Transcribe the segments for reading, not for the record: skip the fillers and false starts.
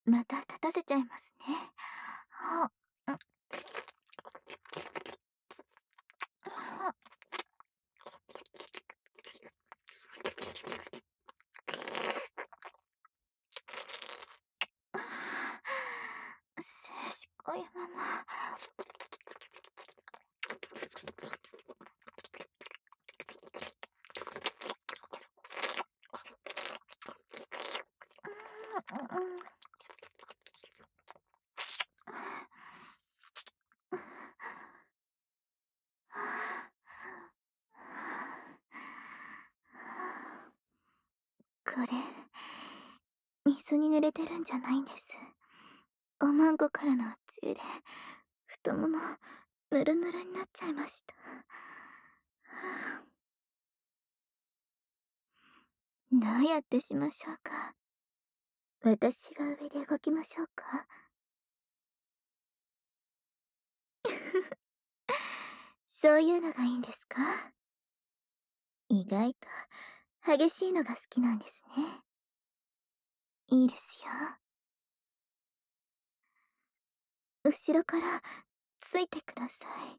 また立たせちゃいますね。はあ、はあ、静しこいまま。うんうん。これ、水に濡れてるんじゃないんです。おまんこからの血で、太もも、ぬるぬるになっちゃいました。どうやってしましょうか。私が上で動きましょうか。そういうのがいいんですか？意外と激しいのが好きなんですね。いいですよ。後ろからついてください。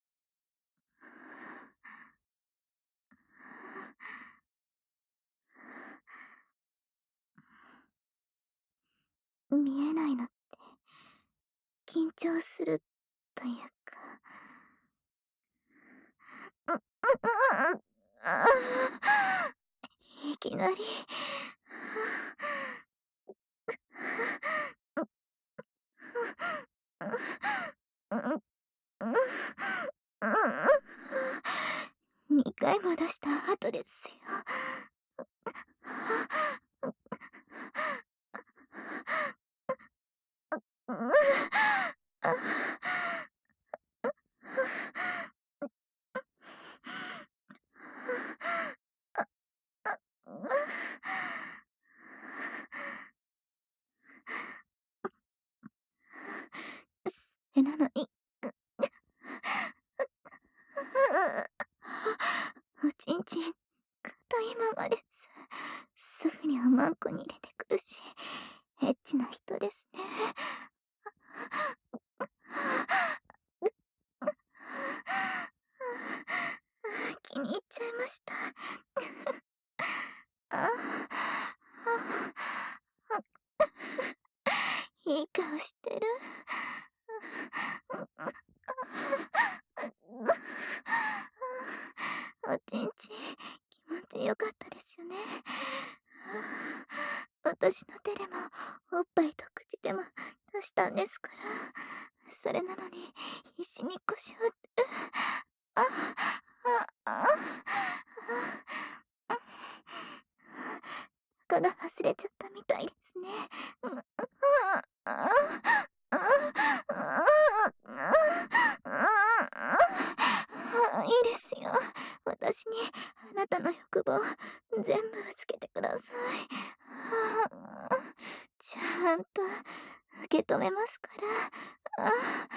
見えないのって緊張するというか。いきなり。2回も出した後ですよ。それなのに。おちんちん、硬いままです。すぐにおまんこに入れてくるし、エッチな人ですね。気に入っちゃいました。あいい顔してる。おちんちん、気持ちよかったですよね。私の手でも、おっぱいと口でも出したんですから。それなのに、必死に腰を。あ、あ、中が外れちゃったみたいですね。いいですよ。私にあなたの欲望全部ぶつけてください。ちゃんと受け止めますから。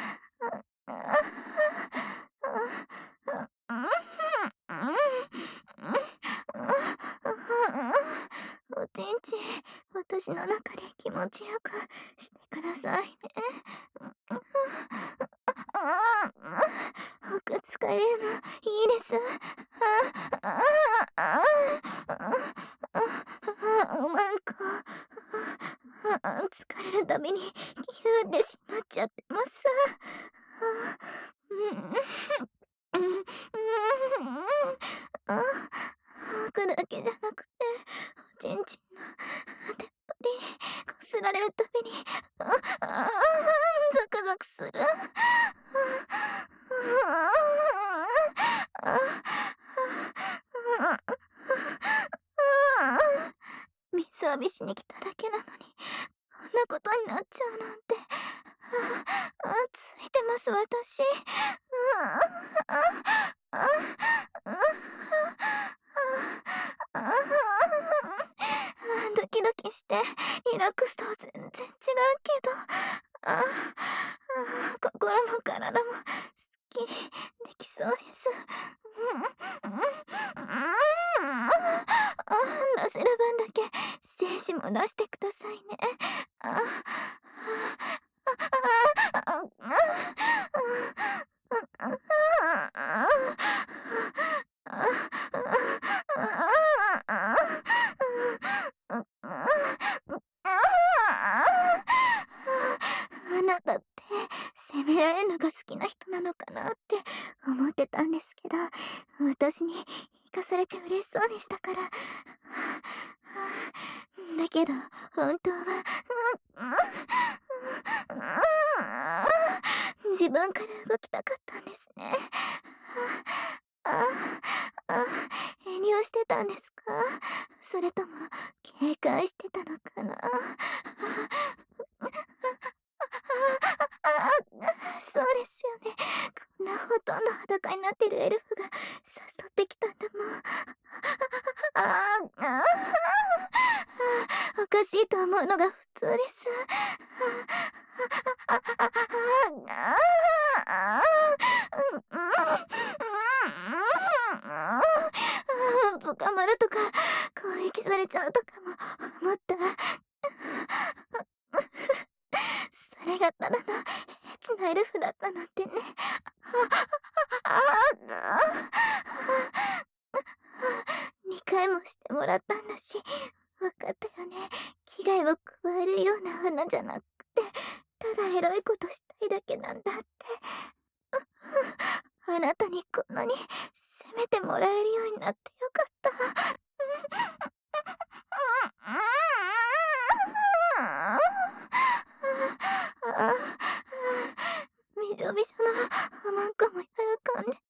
おちんちん、私の中で気持ちよくしてくださいね。奥使えるのいいです。おまんこ。疲れるたびにキューってしまっちゃってます。吐くだけじゃなくて、おちんちんの出っ張りにこすられるたびに、ザクザクする。水浴びしに来ただけなのに、こんなことになっちゃうなんて。ついてます、私。ドキドキして、リラックスとは全然違うけど、心も体もすっきりできそうです。 出せる分だけ精子も出してくださいね。あなたって責められるのが好きな人なのかなって思ってたんですけど、私に生かされて嬉しそうでしたから。だけど本当は自分から動きたかったんですね。ああ、遠慮してたんですか？それとも警戒してたのかな？そうですよね。こんなほとんど裸になってるエルフが誘ってきたんだもん。おかしいと思うのが普通です。捕まるとか攻撃されちゃうとかも思った。それがただのエッチなエルフだったなんてね。2回もしてもらったんだし、わかったよね。危害を加えるような花じゃなくて、ただエロいことしたいだけなんだって。あなたにこんなに責めてもらえるようになってよかった。びしょびしょのハマンコも喜んでる。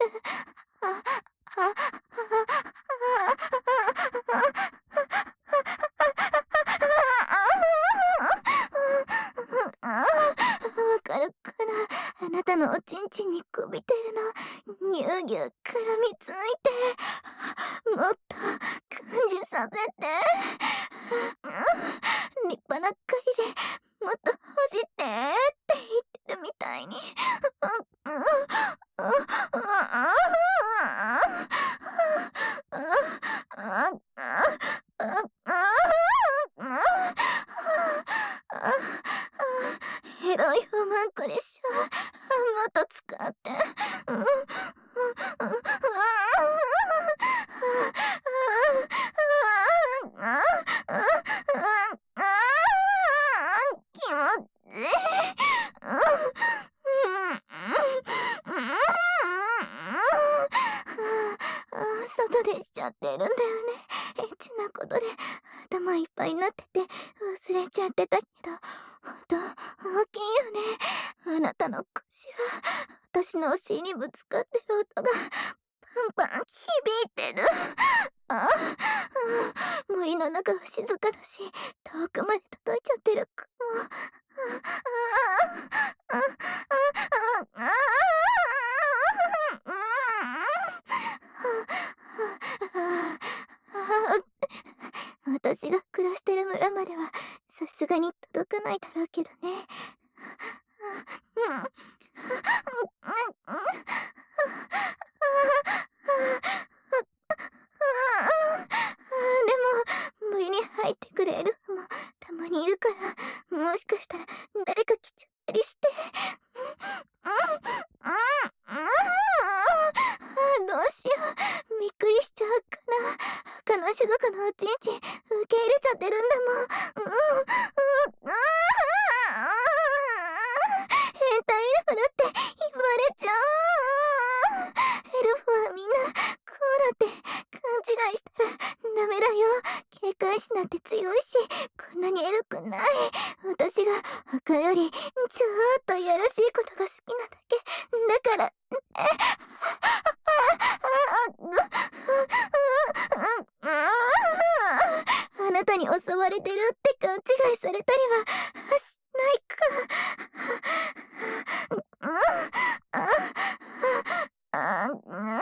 わかるかな、あなたのおちんちんにこびてるの。ぎゅうぎゅう絡みついて、もっと感じさせて。立派な狩りでもっとほじってって言ってるみたいに。エロいフマンコでしょ。もっと使って。気持ちいい。外でしちゃってるんだよね。エッチなことで頭いっぱいになってて忘れちゃってたけど、ほんと大きいよね。あなたの腰が私のお尻にぶつかってる音がパンパン響いてる。森の中は静かだし遠くまで届いちゃってるかも。私が暮らしてる村まではさすがに届かないだろうけどね。でも森に入ってくるエルフもたまにいるから、もしかしたら誰か来ちゃったりして。どうしよう、びっくりしちゃうかな。他の種族のおちんちん受け入れちゃってるんだもん。変態エルフだって言われちゃう。エルフはみんなこうだって勘違いしたらダメだよ。警戒心なんて強いし、こんなにエロくない。私が他よりちょっといやらしいことが好きなだけだから。あなたに襲われてるって勘違いされたりはしないか。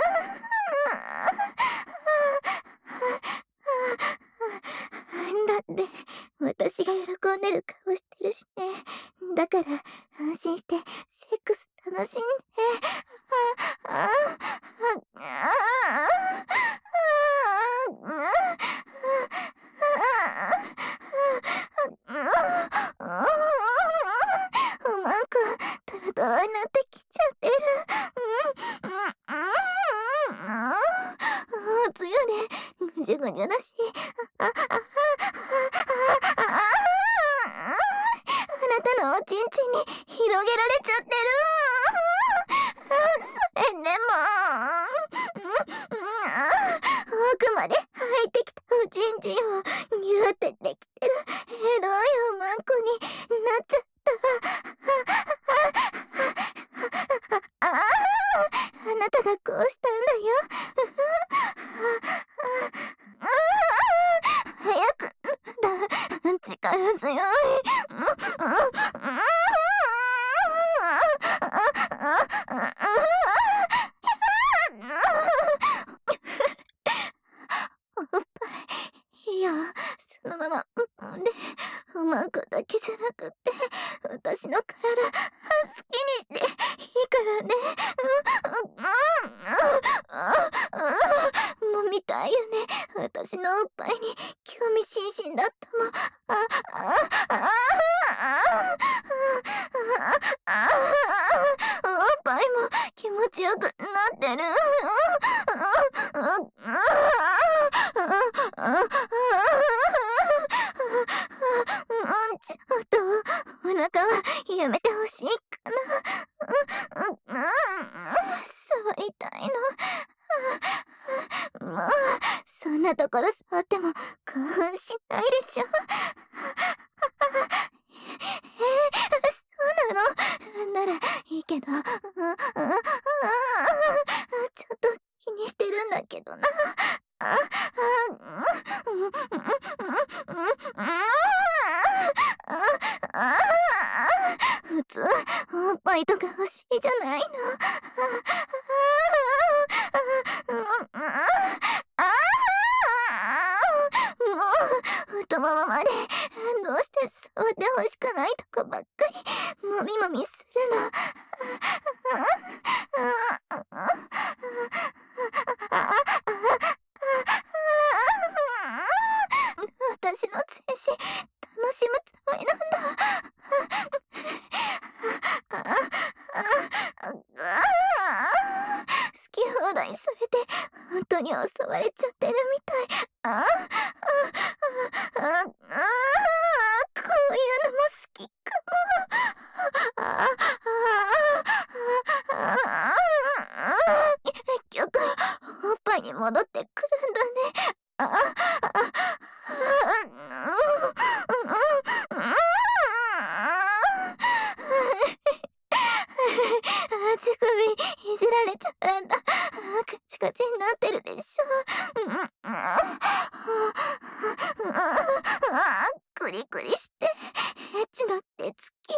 だって私が喜んでる顔してるしね。だから安心してセックス楽しんで。 あなたのおちんちんに広げられちゃってる。それでも奥まで入ってきたおちんちんをギューってできてるエロいおまんこになっちゃった。あなたがこうしたんだよ。早く力強い。おっぱい、いや、そのまま、で、おまんこだけじゃなくって、私の体、好きにしていいからね。もう見たいよね。私のおっぱいに興味津々だったもん。おっぱいも気持ちよくなってる。ちょっとお腹はやめてほしいかな。触りたいの。もうそんなところ触っても興奮しないでしょ。そうなのならいいけど、ちょっと気にしてるんだけどな。普通おっぱいとか欲しいじゃないの。もう太ももまでどうして触って欲しくないとこばっかりもみもみするの。私の全身楽しむつもりなんだ。好き放題されて本当に襲われちゃってるみたい。こういうのも好きかも。結局おっぱいに戻ってくるんだね。乳首いじられちゃうんだ。カチカチになってるでしょ。クリクリしてエッチな手つき。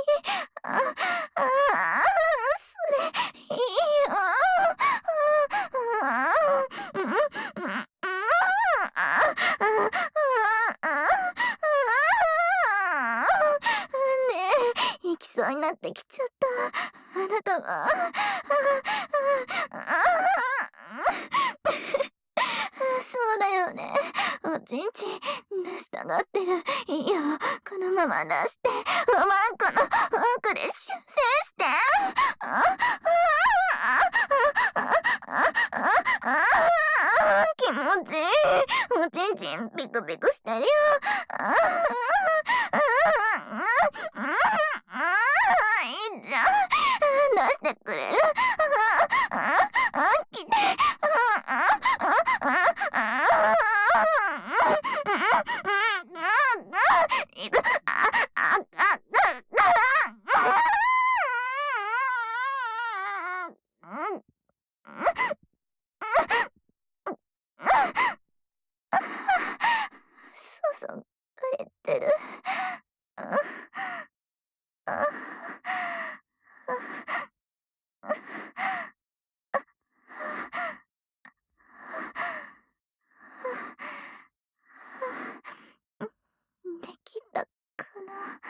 それいいよ。ねえ、行きそうになってきちゃった。あなたは。そうだよね。おちんちん出したがってる。いいよ、このまま出して、おまんこの奥で出世して。気持ちいい。おちんちんピクピクしてるよ。いいじゃん。出してくれる。来て。そそかれてる。できたかな。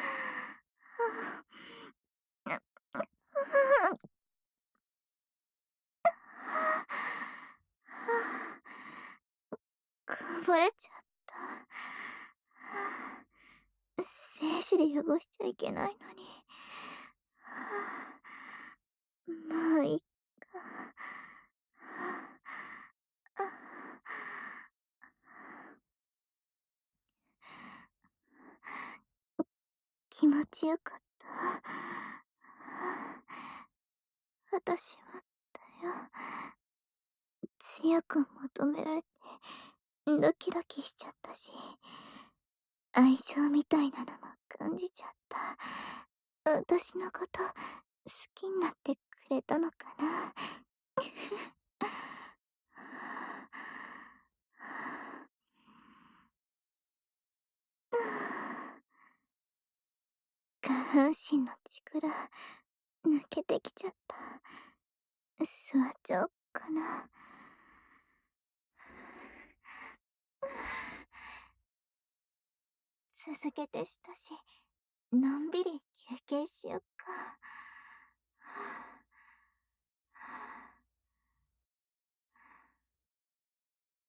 こぼれちゃった。精子で汚しちゃいけないのに。もういいか。 気持ちよかった。私はだよ。強く求められてドキドキしちゃったし、愛情みたいなのも感じちゃった。私のこと好きになってくれたのかな。下半身の力抜けてきちゃった。座っちゃおっかな。続けてしたし、のんびり休憩しよっか。